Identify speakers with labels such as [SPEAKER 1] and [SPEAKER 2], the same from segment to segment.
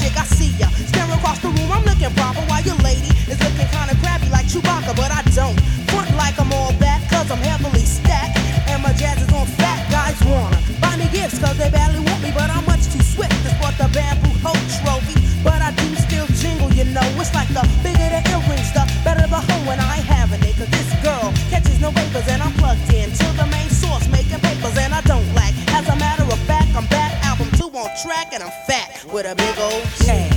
[SPEAKER 1] chick, I see ya. Staring across the room, I'm looking proper while your lady is looking kinda crabby like Chewbacca, but I don't front like I'm all that, cause I'm heavily stacked. And my jazz is on fat, guys wanna buy me gifts cause they badly want me, but I'm much too swift to sport the bamboo hoe trophy. But I do still jingle, you know. It's like the bigger the earrings, the better the hoe, and I ain't having it. Cause this girl catches no vapors, and I'm plugged in to the main source, making papers, and I don't lack. As a matter of fact, I'm back, album 2 on track, and I'm fat with a big old check.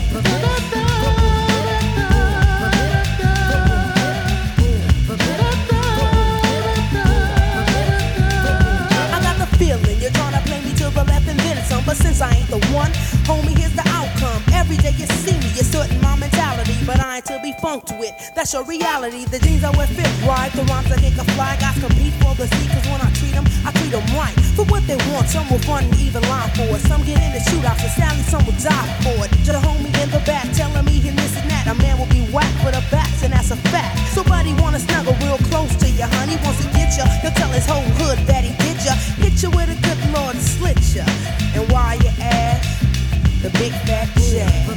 [SPEAKER 1] Feeling you're trying to play me to the left and then some, but since I ain't the one, homie, here's the outcome. Every day you see me, you're certain my mentality, but I ain't to be funked with. That's your reality. The jeans I wear fit right, the rhymes I get a fly. Guys compete for the seat, cause when I treat them right. For what they want, some will run and even line for it. Some get in the shootouts and sadly some will die for it. Just a homie in the back telling me and this and that. A man will be whacked for the backs, and that's a fact. Somebody wanna snuggle real close to you, honey. Wants to get you, he'll tell his whole hood that he did ya. Hit you with a good Lord slit ya. And why you ask? The big fat jazz.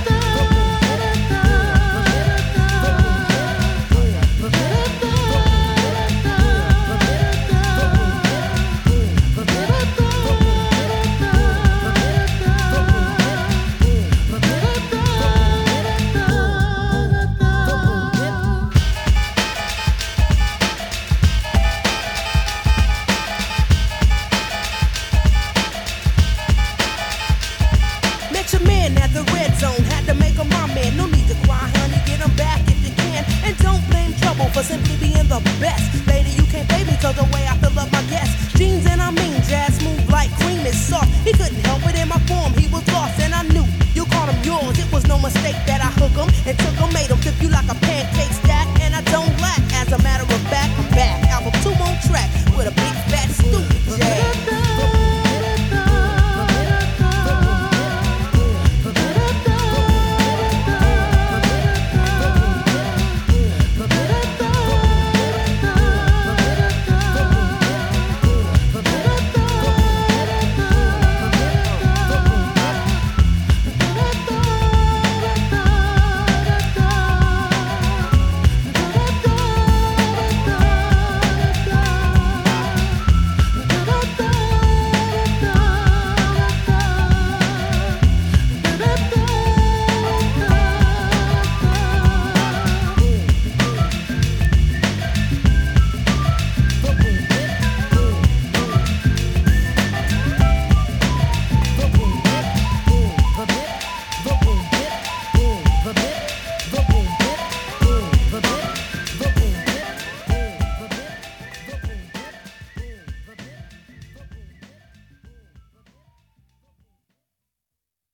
[SPEAKER 1] For simply being the best. Lady, you can't pay me cause the way I fill up my guests. Jeans and I mean jazz, smooth like cream is soft. He couldn't help it